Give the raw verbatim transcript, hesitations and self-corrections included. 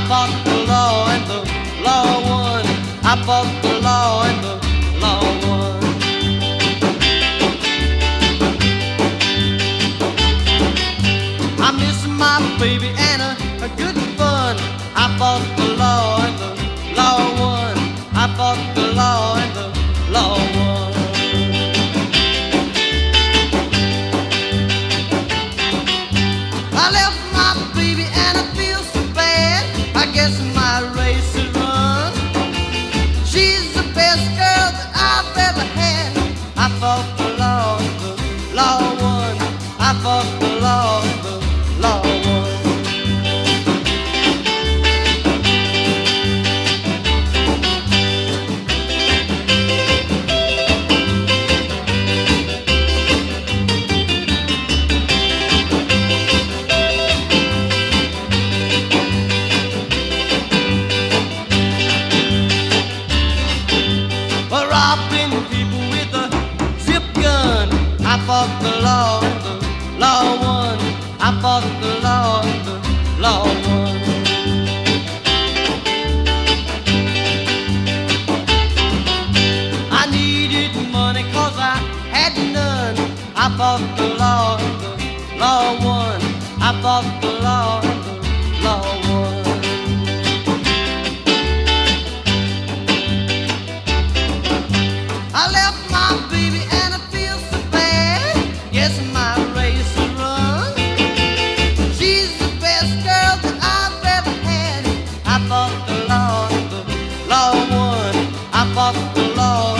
fought the law and the law won. I fought the law and the law won. I miss my baby and a, a good fun. I fought the law and the law won. I fought the law and the law won. I left my baby and I feel so bad. I guess my race is run. She's the best girl that I've ever had. I fought the law and the law won. I fought the law and the law won. Robbing people with a zip gun. I fought the law and the law won. I fought the law and the law won. I needed money cause I had none. I fought the law and the law won. I fought the law and the law won. I left my baby and I feel so bad. Guess my race is run. She's the best girl that I've ever had. I fought the law and the law won. I fought the law